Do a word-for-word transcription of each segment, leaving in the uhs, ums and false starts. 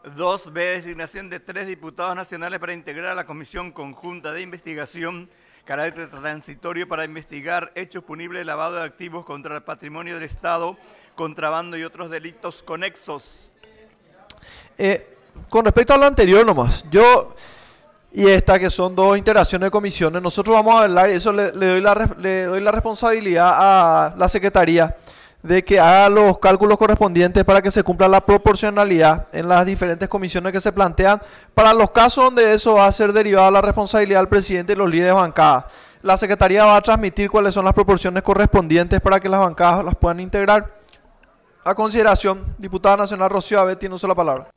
dos B. Designación de tres diputados nacionales para integrar a la Comisión Conjunta de Investigación, carácter transitorio para investigar hechos punibles de lavado de activos contra el patrimonio del Estado, contrabando y otros delitos conexos. Eh, con respecto a lo anterior nomás, yo y esta que son dos integraciones de comisiones, nosotros vamos a hablar y eso le, le, doy la, le doy la responsabilidad a la Secretaría de que haga los cálculos correspondientes para que se cumpla la proporcionalidad en las diferentes comisiones que se plantean, para los casos donde eso va a ser derivado a la responsabilidad del presidente y los líderes de bancada. La Secretaría va a transmitir cuáles son las proporciones correspondientes para que las bancadas las puedan integrar. A consideración, diputada nacional Rocío Abet tiene uso la palabra.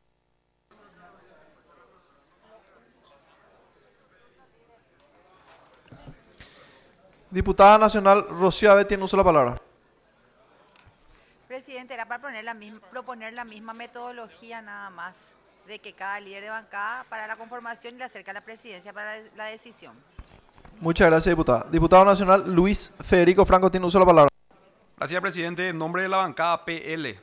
Diputada nacional Rocío Abet tiene uso la palabra. Presidente, era para poner la misma, proponer la misma metodología nada más, de que cada líder de bancada para la conformación y le acerca a la presidencia para la, la decisión. Muchas gracias, diputada. Diputado nacional Luis Federico Franco tiene uso de la palabra. Gracias, presidente. En nombre de la bancada P L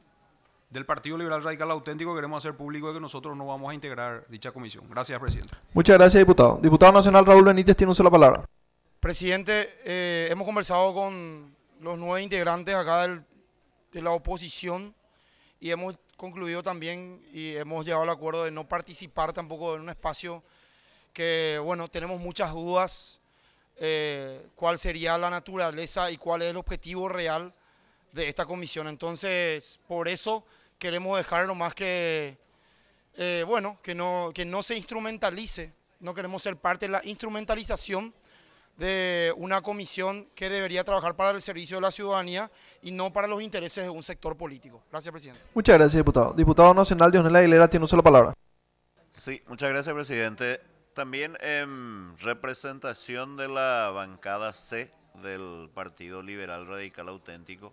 del Partido Liberal Radical Auténtico, queremos hacer público que nosotros no vamos a integrar dicha comisión. Gracias, presidente. Muchas gracias, diputado. Diputado nacional Raúl Benítez tiene uso de la palabra. Presidente, eh, hemos conversado con los nueve integrantes acá del, de la oposición y hemos concluido también y hemos llegado al acuerdo de no participar tampoco en un espacio que, bueno, tenemos muchas dudas, eh, cuál sería la naturaleza y cuál es el objetivo real de esta comisión. Entonces, por eso queremos dejar nomás que, eh, bueno, que no, que no se instrumentalice, no queremos ser parte de la instrumentalización de una comisión que debería trabajar para el servicio de la ciudadanía y no para los intereses de un sector político. Gracias, presidente. Muchas gracias, diputado. Diputado nacional Dionel Aguilera tiene uso de la palabra. Sí, muchas gracias, presidente. También en representación de la bancada C del Partido Liberal Radical Auténtico,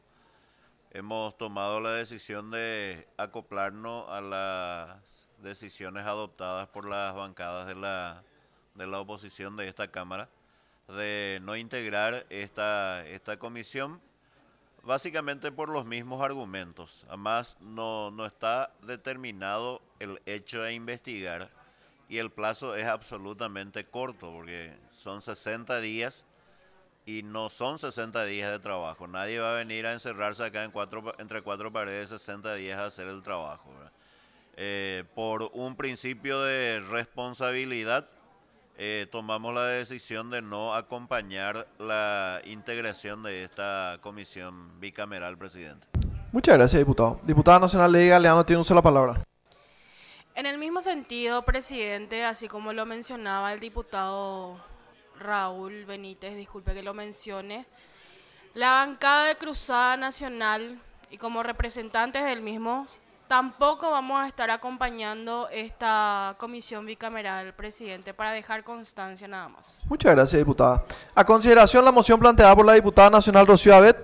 hemos tomado la decisión de acoplarnos a las decisiones adoptadas por las bancadas de la, de la oposición de esta Cámara, de no integrar esta, esta comisión, básicamente por los mismos argumentos. Además, no, no está determinado el hecho de investigar y el plazo es absolutamente corto, porque son sesenta días y no son sesenta días de trabajo. Nadie va a venir a encerrarse acá en cuatro, entre cuatro paredes sesenta días a hacer el trabajo, ¿verdad? Eh, por un principio de responsabilidad, Eh, tomamos la decisión de no acompañar la integración de esta comisión bicameral, presidente. Muchas gracias, diputado. Diputada nacional Ley Galeano tiene uso de la palabra. En el mismo sentido, presidente, así como lo mencionaba el diputado Raúl Benítez, disculpe que lo mencione, la bancada de Cruzada Nacional y como representantes del mismo, tampoco vamos a estar acompañando esta comisión bicameral, presidente, para dejar constancia nada más. Muchas gracias, diputada. A consideración la moción planteada por la diputada nacional Rocío Abet.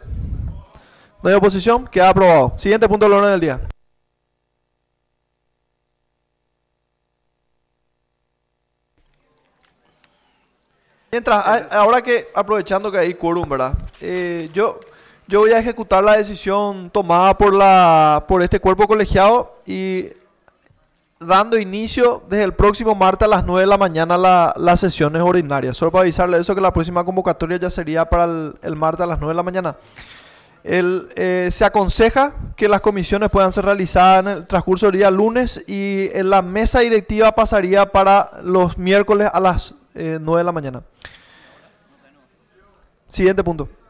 No hay oposición, queda aprobado. Siguiente punto del orden del día. Mientras, a- ahora que, aprovechando que hay quórum, ¿verdad? Eh, yo... Yo voy a ejecutar la decisión tomada por la por este cuerpo colegiado y dando inicio desde el próximo martes a las nueve de la mañana la, las sesiones ordinarias. Solo para avisarle eso, que la próxima convocatoria ya sería para el, el martes a las nueve de la mañana. El, eh, se aconseja que las comisiones puedan ser realizadas en el transcurso del día lunes y en la mesa directiva pasaría para los miércoles a las eh, nueve de la mañana. Siguiente punto.